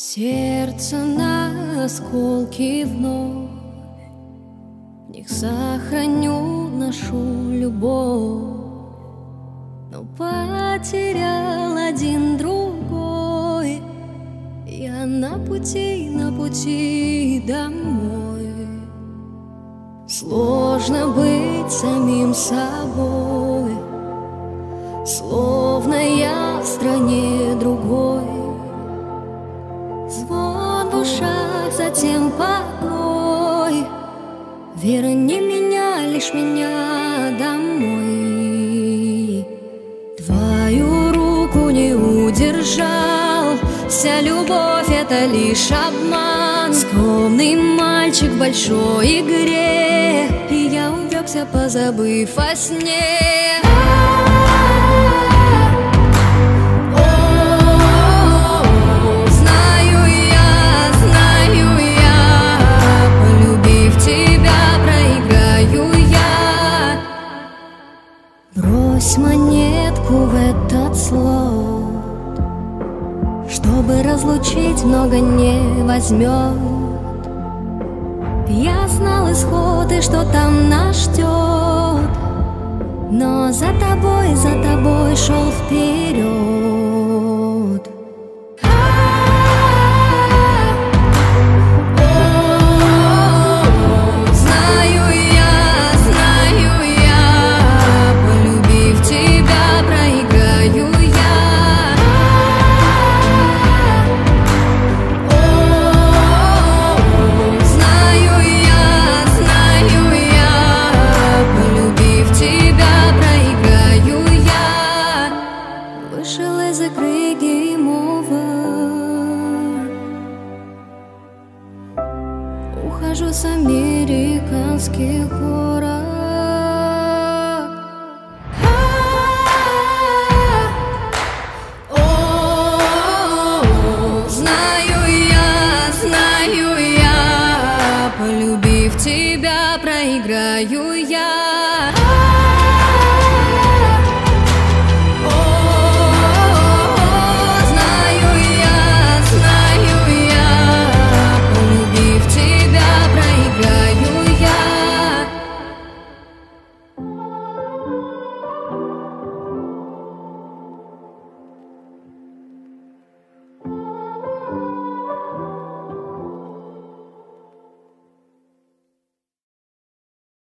Сердце на осколки вновь, в них сохраню нашу любовь, но потерял один другой. Я на пути домой. Сложно быть самим собой, словно я в стране другой. Звон в ушах, затем покой. Верни меня, лишь меня домой. Твою руку не удержал, вся любовь — это лишь обман. Скромный мальчик в большой игре, и я увлекся, позабыв о сне. Брось монетку в этот слот, чтобы разлучить, много не возьмет. Я знал исход и что там нас ждет, но за тобой шел вперед. Вышел из игры game over. Ухожу с американских горок. Знаю я, полюбив тебя, проиграю я.